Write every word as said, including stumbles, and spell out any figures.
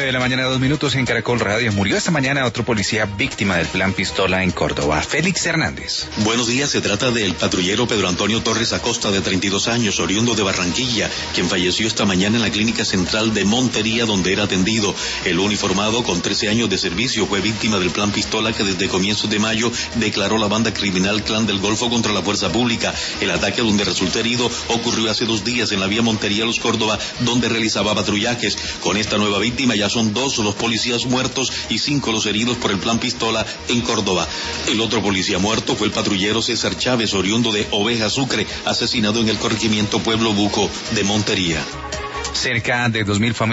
de la mañana, dos minutos en Caracol Radio. Murió esta mañana otro policía víctima del plan Pistola en Córdoba, Félix Hernández. Buenos días, se trata del patrullero Pedro Antonio Torres Acosta, de treinta y dos años, oriundo de Barranquilla, quien falleció esta mañana en la clínica central de Montería, donde era atendido. El uniformado, con trece años de servicio, fue víctima del plan Pistola, que desde comienzos de mayo declaró la banda criminal Clan del Golfo contra la fuerza pública. El ataque, donde resultó herido, ocurrió hace dos días en la vía Montería-Los Córdoba, donde realizaba patrullajes. Con esta nueva víctima ya son dos los policías muertos y cinco los heridos por el plan Pistola en Córdoba. El otro policía muerto fue el patrullero César Chávez, oriundo de Oveja Sucre, asesinado en el corregimiento Pueblo Buco de Montería. Cerca de dos mil familias